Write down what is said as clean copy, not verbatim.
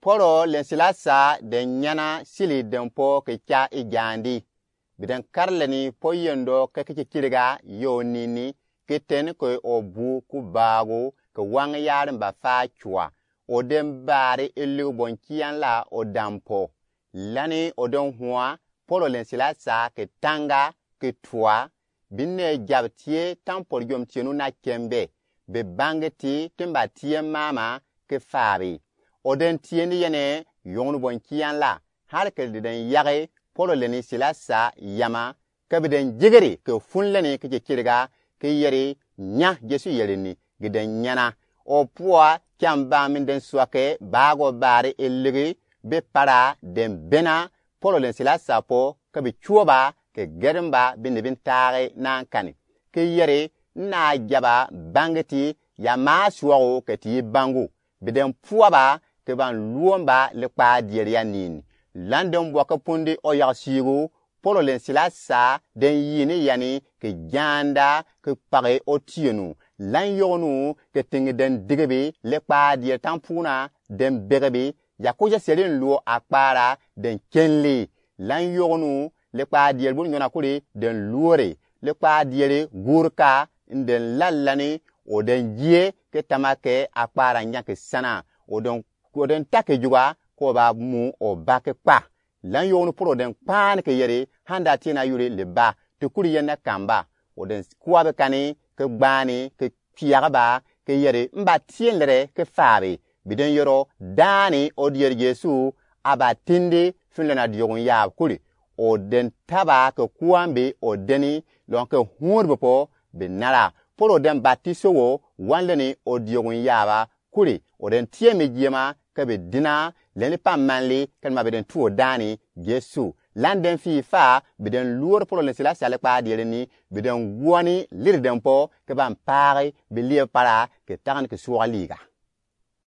poro lensilasa den nyana sili den po ke kya igandi bidan karlani poyendo ke kirga yonini keten ko obu ku bago ke wang yarin ba fa chwa odem bare elu bonkian la odampo lani odon huwa poro lensilasa ke tanga ke twa binne jabtie tampor yom tienu na kembe be bangeti timba tie mama ke fari oden tieni yene yonu bonkian la har ke den yare poro lensilasa yama ke biden jigeri ke funlani ke kirga ke yeri nya jesu yerini giden nyana o puwa kyamba min den swake bago bare eligi be para den bena poro lensilasa po ke bi chuoba ke germba bin tare nan kani ke yere na jaba bangeti ya ma suwo ke ti bangu biden puaba ke ban luomba le pa dieria nin landon boka pundi o yasiru poro lensilasa den yini yani ke janda ke pare otienu lan yonu ke tingden digebe le pa dier tampuna den berebe yakuja serin luo akpara den kenli lan yonu le pa dier bun nyona kuri den luore le pa diere gurka den lallani o den jie ke tamake akpara nyake sana o den take juga ko ba mu o bake pa lan yonu pro den pan ke yere handa tina yuri le ba to kuri yana kamba o den kuwa be kani ke gbani ke kiyaba ke yere mba tienlere ke fari biden yoro dani o dier Jesu aba tindi finlana diogun ya kuri o den taba ke kuambe o deni lonke hunrbo po benara poro den batiso wo wanleni o diogun yaba kuri o den tiemi jema ke be dina leni pamanli kan ma beden tuo dani Jesu landen fi fa beden luor poro lensila sale pa direni beden guani lirden po ke ban pare be liye para ke tan ke suwa liga